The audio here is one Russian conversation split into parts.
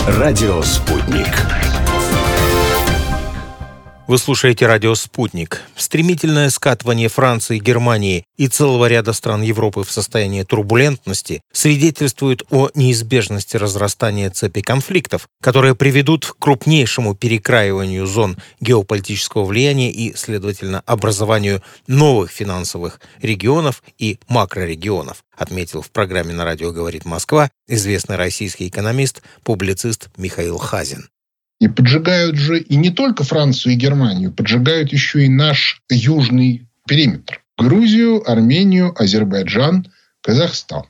Радио «Спутник». Вы слушаете радио «Спутник». Стремительное скатывание Франции, Германии и целого ряда стран Европы в состоянии турбулентности свидетельствует о неизбежности разрастания цепи конфликтов, которые приведут к крупнейшему перекраиванию зон геополитического влияния и, следовательно, образованию новых финансовых регионов и макрорегионов, отметил в программе «На радио говорит Москва» известный российский экономист, публицист Михаил Хазин. И поджигают же и не только Францию и Германию, поджигают еще и наш южный периметр. Грузию, Армению, Азербайджан, Казахстан.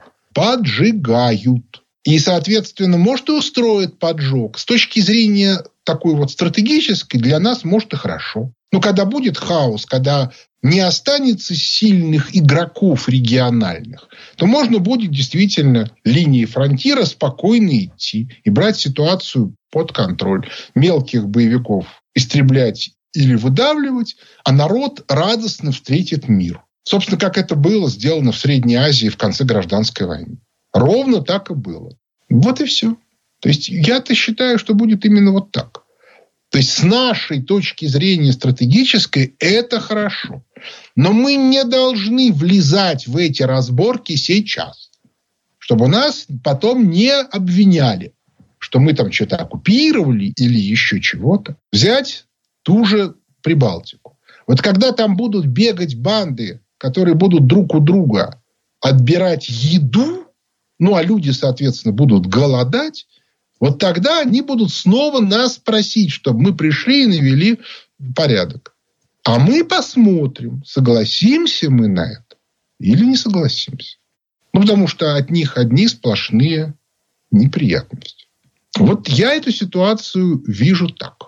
Поджигают. И, соответственно, может и устроит поджог. С точки зрения такой вот стратегической для нас, может, и хорошо. Но когда будет хаос, когда не останется сильных игроков региональных, то можно будет действительно линии фронтира спокойно идти и брать ситуацию под контроль. Мелких боевиков истреблять или выдавливать, а народ радостно встретит мир. Собственно, как это было сделано в Средней Азии в конце гражданской войны. Ровно так и было. Вот и все. То есть я-то считаю, что будет именно вот так. То есть с нашей точки зрения стратегической это хорошо. Но мы не должны влезать в эти разборки сейчас, чтобы нас потом не обвиняли, что мы там что-то оккупировали или еще чего-то. Взять ту же Прибалтику. Вот когда там будут бегать банды, которые будут друг у друга отбирать еду, ну а люди, соответственно, будут голодать, вот тогда они будут снова нас просить, чтобы мы пришли и навели порядок. А мы посмотрим, согласимся мы на это или не согласимся. Ну, потому что от них одни сплошные неприятности. Вот я эту ситуацию вижу так.